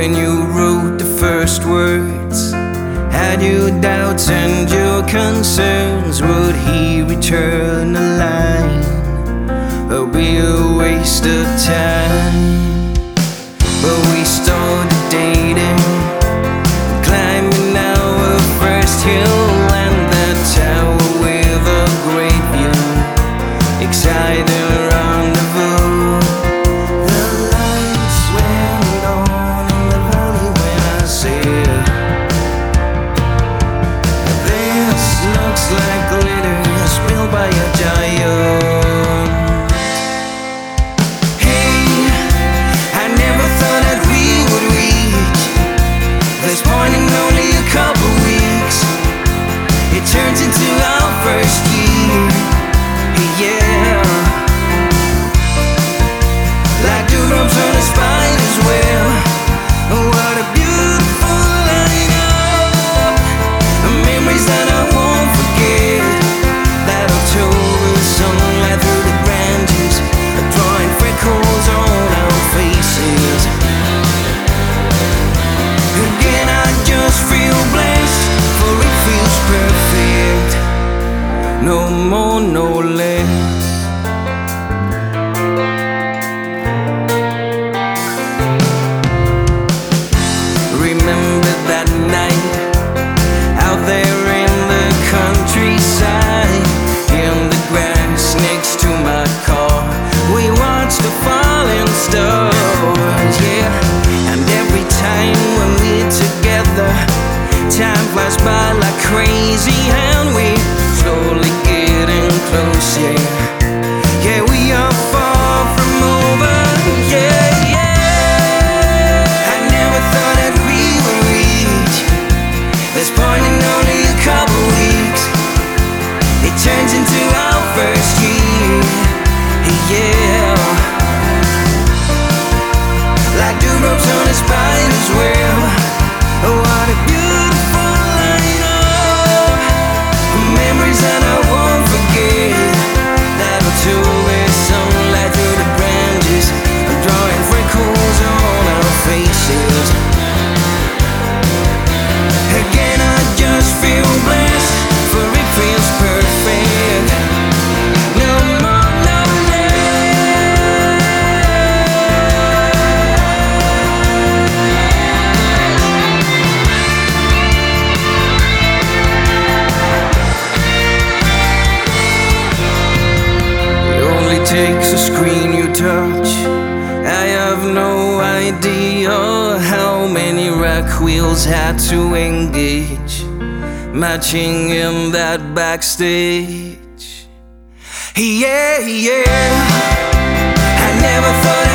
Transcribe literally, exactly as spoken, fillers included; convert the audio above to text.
when you wrote the first words? Had your doubts and your concerns? Would he return the line, or be a waste of time? But we started dating, climbing our first hill, and that tower with a great view, exciting rendezvous. The lights went on in the valley when I said, this looks like glitter spilled by a giant. Pointing only a couple weeks, it turns into our first year, yeah. Like dewdrops on a spider's web. What a beautiful lineup, memories that I won't forget. That October sunlight through the branches, drawing freckles on our faces. Again, I just feel blessed, for it feels perfect. No more, no less. Remember that night out there in the countryside, in the grass next to my car, we watched the falling stars, yeah. And every time when we're together, time flies by like crazy, and we slowly getting close, yeah. Yeah, we are far from over, yeah, yeah. I never thought that we would reach this point in only a couple weeks. It turns into our first year, yeah. Like dewdrops on a spider's web. What a beautiful lineup, memories that I won't forget. That October sunlight through the branches, drawing freckles on our faces. Again, I just feel blessed, for it feels perfect. No more, no takes a screen you touch. I have no idea how many rack wheels had to engage, matching in that backstage. Yeah, yeah. I never thought